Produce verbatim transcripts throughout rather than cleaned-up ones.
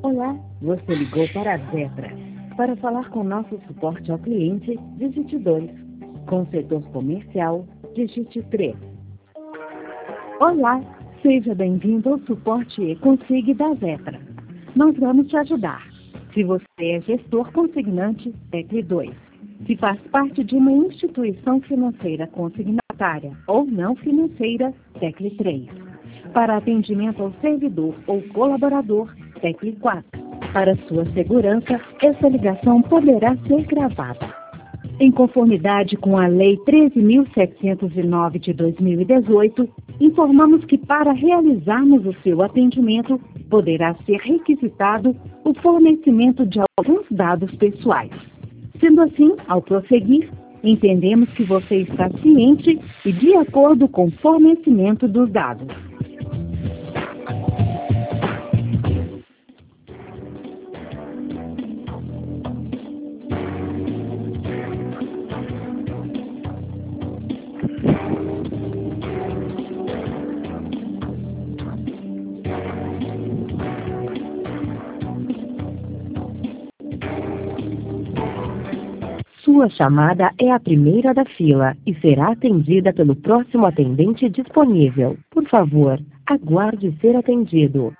Olá, você ligou para a Zetra. Para falar com nosso suporte ao cliente, digite dois. Com o setor comercial, digite três. Olá, seja bem-vindo ao suporte e-consig da Zetra. Nós vamos te ajudar. Se você é gestor consignante, tecle dois. Se faz parte de uma instituição financeira consignatária ou não financeira, tecle três. Para atendimento ao servidor ou colaborador, tecle quatro. Para sua segurança, essa ligação poderá ser gravada. Em conformidade com a Lei treze mil setecentos e nove de dois mil e dezoito, informamos que para realizarmos o seu atendimento, poderá ser requisitado o fornecimento de alguns dados pessoais. Sendo assim, ao prosseguir, entendemos que você está ciente e de acordo com o fornecimento dos dados. Sua chamada é a primeira da fila e será atendida pelo próximo atendente disponível. Por favor, aguarde ser atendido.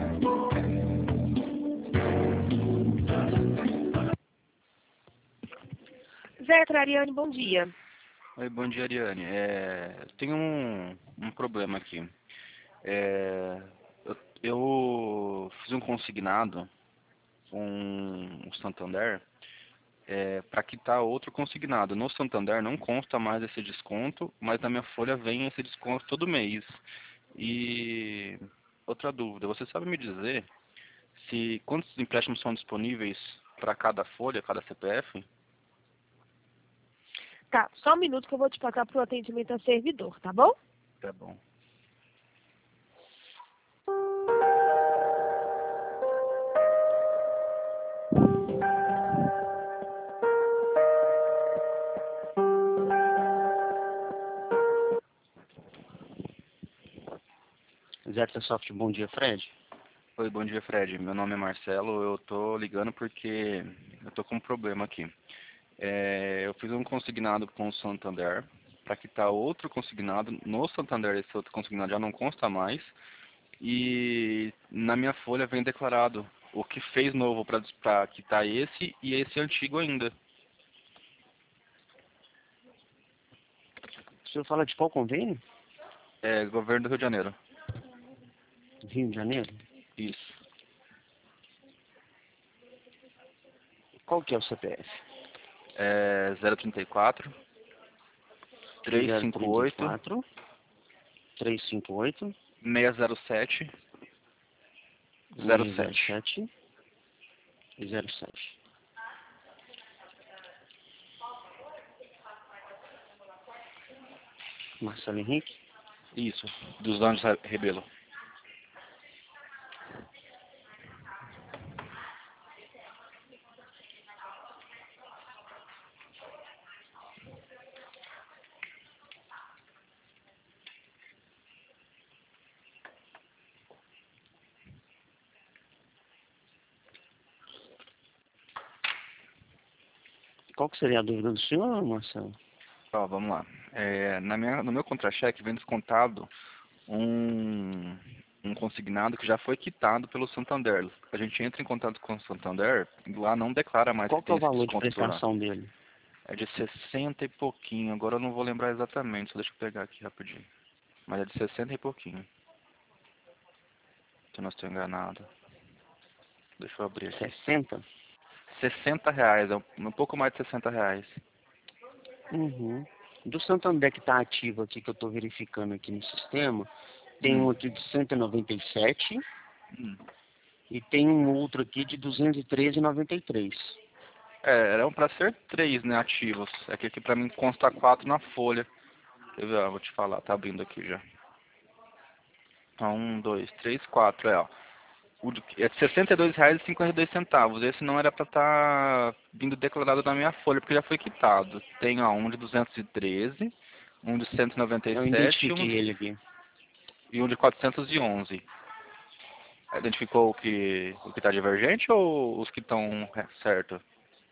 Zetra, Ariane, bom dia. Oi, bom dia, Ariane. É, eu tenho um, um problema aqui. É, eu, eu fiz um consignado com o Santander é, para quitar outro consignado. No Santander não consta mais esse desconto, mas na minha folha vem esse desconto todo mês. E outra dúvida, você sabe me dizer se quantos empréstimos são disponíveis para cada folha, cada C P F? Tá, só um minuto que eu vou te passar para o atendimento ao servidor, tá bom? Tá bom. Zetra Soft, bom dia, Fred. Oi, bom dia, Fred. Meu nome é Marcelo. Eu tô ligando porque eu tô com um problema aqui. É, eu fiz um consignado com o Santander para quitar outro consignado. No Santander, esse outro consignado já não consta mais. E na minha folha vem declarado o que fez novo para quitar esse e esse antigo ainda. O senhor fala de qual convênio? É, governo do Rio de Janeiro. Rio de Janeiro? Isso. Qual que é o C P F? É zero trinta e quatro, trezentos e cinquenta e oito, trezentos e cinquenta e oito, seiscentos e sete, zero sete. sete, zero sete. Marcelo Henrique? Isso, dos Anjos Rebelo. Qual que seria a dúvida do senhor, Marcelo? Ó, vamos lá. É, na minha, no meu contra-cheque vem descontado um, um consignado que já foi quitado pelo Santander. A gente entra em contato com o Santander e lá não declara mais Qual que que é tem o esse valor de desconto por lá. prestação dele? É de sessenta e pouquinho. Agora eu não vou lembrar exatamente, só deixa eu pegar aqui rapidinho. Mas é de sessenta e pouquinho. Se eu não estou enganado. Deixa eu abrir aqui. sessenta? sessenta reais, é um, um pouco mais de sessenta reais. Uhum. Do Santander que está ativo aqui, que eu estou verificando aqui no sistema, tem Hum. um outro de cento e noventa e sete Hum. e tem um outro aqui de duzentos e treze e noventa e três. É, eram para ser três, né, ativos. É que aqui para mim consta quatro na folha. Eu ah, vou te falar, tá abrindo aqui já. Um, dois, três, quatro, é, ó. O de, é sessenta e dois reais e cinquenta e dois centavos. Esse não era para estar tá vindo declarado na minha folha, porque já foi quitado. Tem, ó, um de duzentos e treze, um de cento e noventa e Eu sete identifiquei um, ele aqui. e um de quatrocentos e onze. identificou o que o que está divergente ou os que estão certo?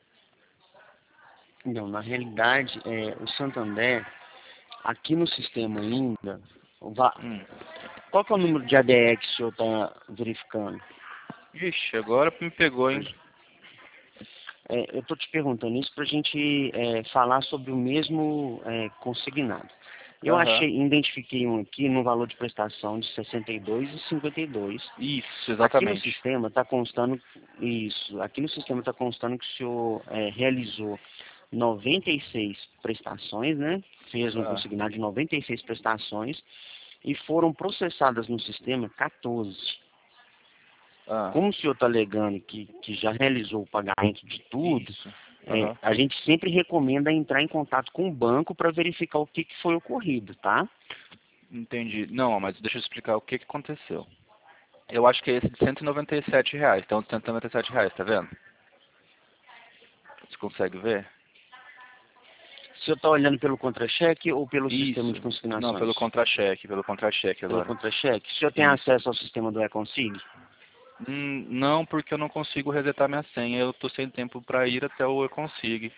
Não, na realidade, é, o Santander, aqui no sistema ainda, va- Hum. qual que é o número de A D E que o senhor está verificando? Ixi, agora me pegou, hein? É, eu estou te perguntando isso para a gente é, falar sobre o mesmo é, consignado. Eu Aham. achei, identifiquei um aqui no valor de prestação de sessenta e dois e cinquenta e dois. Isso, Aqui no exatamente. sistema está constando isso. Aqui no sistema está constando que o senhor é, realizou noventa e seis prestações, né? Fez um Ah. consignado de noventa e seis prestações e foram processadas no sistema quatorze. Ah, Como o senhor está alegando que, que já realizou o pagamento de tudo, isso. é, Aham. a gente sempre recomenda entrar em contato com o banco para verificar o que, que foi ocorrido, tá? Entendi. Não, mas deixa eu explicar o que que aconteceu. Eu acho que é esse de cento e noventa e sete reais. Então, de cento e noventa e sete reais, tá vendo? Você consegue ver? O senhor está olhando pelo contra-cheque ou pelo sistema de Isso. consignações? Não, pelo contra-cheque, pelo contra-cheque Pelo agora. contra-cheque? O senhor tem Isso. acesso ao sistema do Econsig? Hum, não, porque eu não consigo resetar minha senha. Eu tô sem tempo para ir até o eu consigo.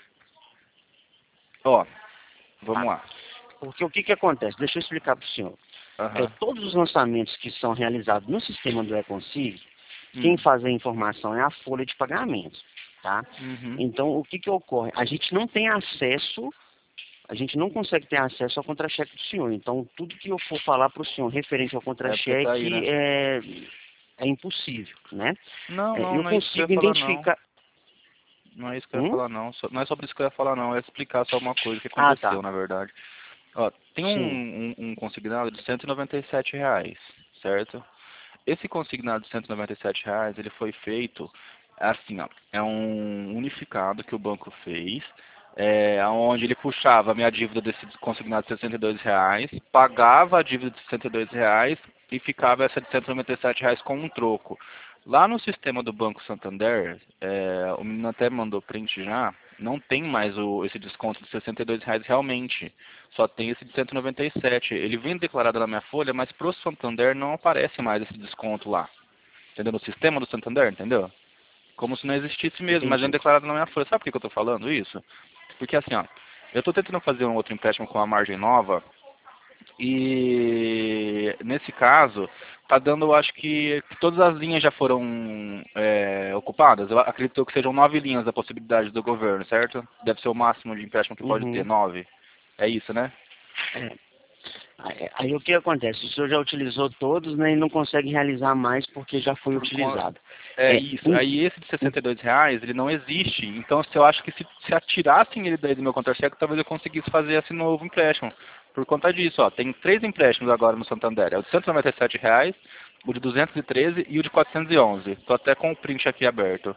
Ó, vamos Tá. lá. Porque o que, que acontece? Deixa eu explicar para o senhor. É, Aham. todos os lançamentos que são realizados no sistema do Econsig, Hum. quem faz a informação é a folha de pagamento, tá? Uhum. Então, o que, que ocorre? A gente não tem acesso, a gente não consegue ter acesso ao contra-cheque do senhor. Então, tudo que eu for falar para o senhor referente ao É porque tá aí, contra-cheque né? é, é impossível, né? Não, É, não, eu não é isso que eu consigo ia falar, não. identificar... Não é isso que eu ia Hum? falar, não. Só- Não é sobre isso que eu ia falar, não. É explicar só uma coisa que Ah, aconteceu, tá. na verdade. Ó, tem um, Sim. um, um consignado de cento e noventa e sete reais, certo? Esse consignado de cento e noventa e sete reais, ele foi feito, assim, ó, é um unificado que o banco fez, é, onde ele puxava a minha dívida desse consignado de sessenta e dois reais, pagava a dívida de sessenta e dois reais e ficava essa de cento e noventa e sete reais com um troco. Lá no sistema do Banco Santander, é, o menino até mandou print já, não tem mais o, esse desconto de sessenta e dois reais realmente. Só tem esse de cento e noventa e sete. Ele vem declarado na minha folha, mas pro Santander não aparece mais esse desconto lá. Entendeu? No sistema do Santander, entendeu? Como se não existisse mesmo, mas vem Entendi. declarado na minha folha. Sabe por que que eu tô falando isso? Porque assim, ó, eu tô tentando fazer um outro empréstimo com uma margem nova e nesse caso tá dando, eu acho que todas as linhas já foram é, ocupadas. Eu acredito que sejam nove linhas da possibilidade do governo, certo? Deve ser o máximo de empréstimo que pode ter, Uhum. nove. É isso, né? É. Aí, aí o que acontece? O senhor já utilizou todos, né, e não consegue realizar mais porque já foi Por conta. utilizado. É É, isso. um- Aí esse de sessenta e dois reais, ele não existe. Então, se eu acho que se, se atirassem ele daí do meu contra-cheque, talvez eu conseguisse fazer esse novo empréstimo. Por conta disso, ó, tem três empréstimos agora no Santander. É o de cento e noventa e sete reais, o de duzentos e treze e o de quatrocentos e onze. Tô até com o print aqui aberto.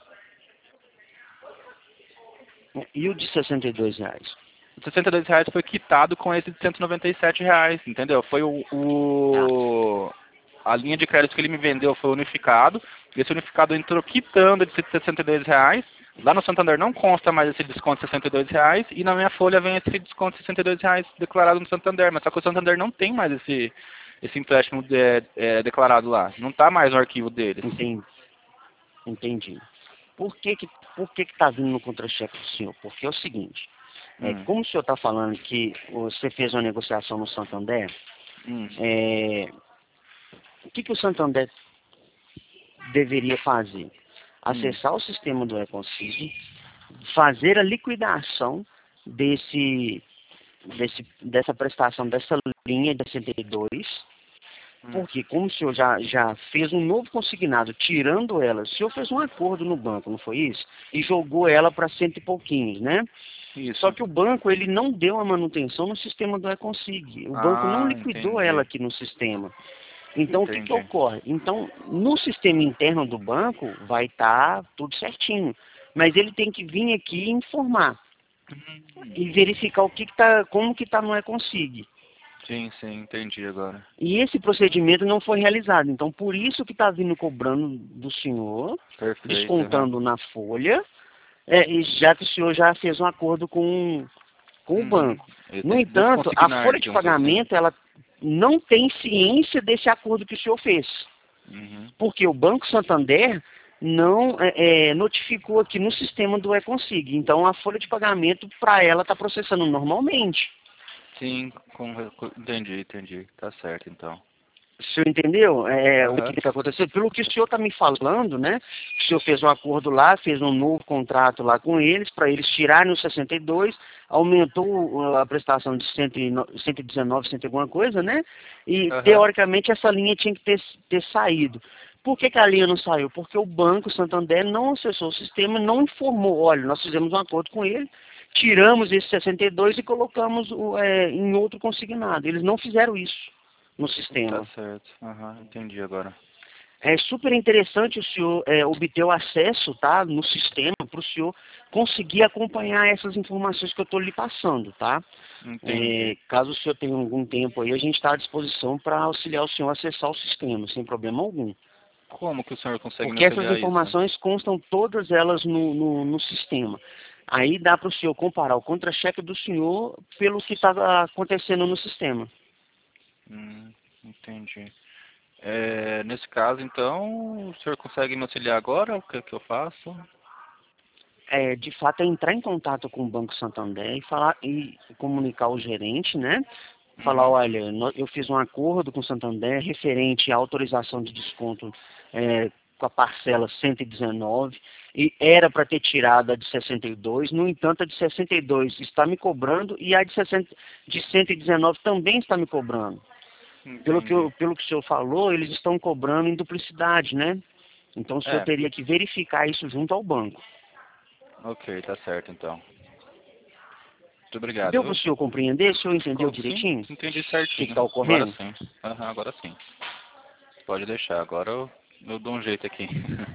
e o de sessenta e dois reais? O de sessenta e dois reais foi quitado com esse de cento e noventa e sete reais, entendeu? Foi o, Tá. o a linha de crédito que ele me vendeu foi unificado. Esse unificado entrou quitando de sessenta e dois reais. Lá no Santander não consta mais esse desconto de sessenta e dois reais. E na minha folha vem esse desconto de sessenta e dois reais declarado no Santander. Mas só que o Santander não tem mais esse, esse empréstimo de, é, declarado lá. Não está mais no arquivo deles. Entendi. Entendi. Por que que, por que que tá vindo no contra-cheque do senhor? Porque é o seguinte, é, Hum, como o senhor está falando que você fez uma negociação no Santander, hum, é, o que que o Santander deveria fazer? Acessar o sistema do Econsig, fazer a liquidação desse, desse, dessa prestação, dessa linha de sessenta e dois, hum. porque como o senhor já, já fez um novo consignado, tirando ela, o senhor fez um acordo no banco, não foi isso? E jogou ela para cento e pouquinhos, né? Isso. Só que o banco, ele não deu a manutenção no sistema do Econsig. O banco não Ah, liquidou entendi. ela aqui no sistema. Então, o que, que Entendi. ocorre? Então, no sistema interno do banco, vai estar tudo certinho. Mas ele tem que vir aqui e informar. Hum. E verificar o que que tá, como que está no Econsig. Sim, sim, entendi agora. E esse procedimento não foi realizado. Então, por isso que está vindo cobrando do senhor, Perfeito. descontando na folha, é, e já que o senhor já fez um acordo com, com Uhum. o banco. Ele No tem que entanto, a desconsignar, folha de digamos assim. pagamento, ela não tem ciência desse acordo que o senhor fez. Uhum. Porque o Banco Santander não é, é, notificou aqui no sistema do Econsig. Então, a folha de pagamento, para ela, está processando normalmente. Sim, com, com- entendi, entendi. Tá certo, então. O senhor entendeu é, o Aham. que está acontecendo? Pelo que o senhor está me falando, né? O senhor fez um acordo lá, fez um novo contrato lá com eles, para eles tirarem os sessenta e dois, aumentou a prestação de cento e dezenove, cento e alguma coisa, né? E, Aham. teoricamente, essa linha tinha que ter, ter saído. Por que, que a linha não saiu? Porque o Banco Santander não acessou o sistema, não informou. Olha, nós fizemos um acordo com ele, tiramos esse sessenta e dois e colocamos o, é, em outro consignado. Eles não fizeram isso no Tá sistema. certo. Aham, entendi agora. É super interessante o senhor é, obter o acesso, tá, no sistema para o senhor conseguir acompanhar essas informações que eu estou lhe passando, tá? Entendi. É, caso o senhor tenha algum tempo aí, a gente está à disposição para auxiliar o senhor a acessar o sistema, sem problema algum. Como que o senhor consegue me Porque essas auxiliar isso? informações constam todas elas no, no, no sistema. Aí dá para o senhor comparar o contra-cheque do senhor pelo que está acontecendo no sistema. Hum, entendi. É, nesse caso, então, o senhor consegue me auxiliar agora? O que que eu faço? É, de fato, é entrar em contato com o Banco Santander e falar e comunicar ao gerente, né? Falar, Uhum. olha, nó- eu fiz um acordo com o Santander referente à autorização de desconto é, com a parcela cento e dezenove e era para ter tirado a de sessenta e dois, no entanto, a de sessenta e dois está me cobrando e a de, sessenta, de cento e dezenove também está me cobrando. Pelo que, Entendi. eu- pelo que o senhor falou, eles estão cobrando em duplicidade, né? Então o senhor É, teria que verificar isso junto ao banco. ok, tá certo, então. Muito obrigado, Deu para o viu? senhor compreender? O senhor entendeu Co- Sim, direitinho entendi o que certinho. está Agora ocorrendo? sim. Aham, agora sim. Pode deixar, agora eu, eu dou um jeito aqui.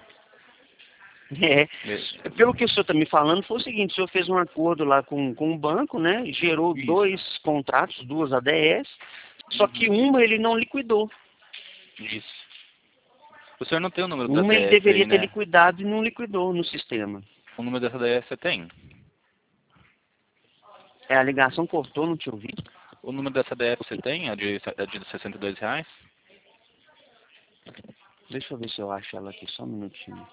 É. Be- Pelo que o senhor está me falando, foi o seguinte, o senhor fez um acordo lá com, com o banco, né? Gerou Isso. dois contratos, duas A D S, só que Uhum. uma ele não liquidou. Isso. O senhor não tem o número da Uma ele D S aí, deveria ter né? liquidado e não liquidou no sistema. O número dessa D S você tem? É, a ligação cortou, não te ouvi. O número dessa D S você tem? A de, a de sessenta e dois reais? Deixa eu ver se eu acho ela aqui, só um minutinho.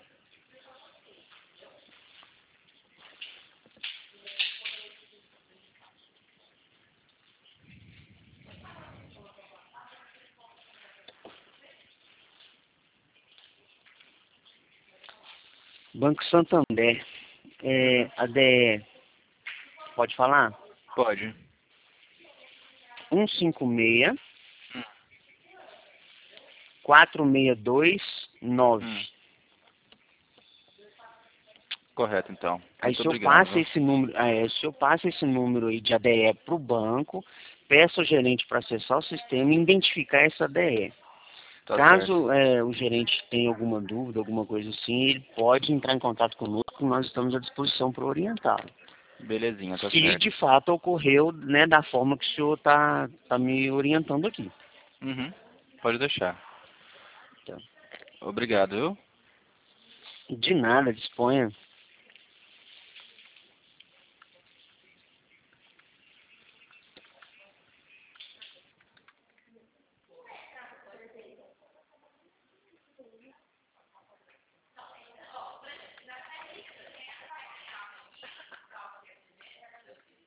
Banco Santander, é, Uhum. a D E, pode falar? Pode. um cinco seis, quatro seis dois nove. Hum. Correto, então. Aí Muito se eu obrigado, passo viu? esse número, é, se eu passo esse número aí de A D E para o banco, peço ao gerente para acessar o sistema e identificar essa A D E. Tá certo. Caso é, o gerente tenha alguma dúvida, alguma coisa assim, ele pode entrar em contato conosco, nós estamos à disposição para orientá-lo. Belezinha, tá Se certo. de fato ocorreu, né, da forma que o senhor está tá me orientando aqui. Uhum. Pode deixar. Então, Obrigado, viu? de nada, disponha.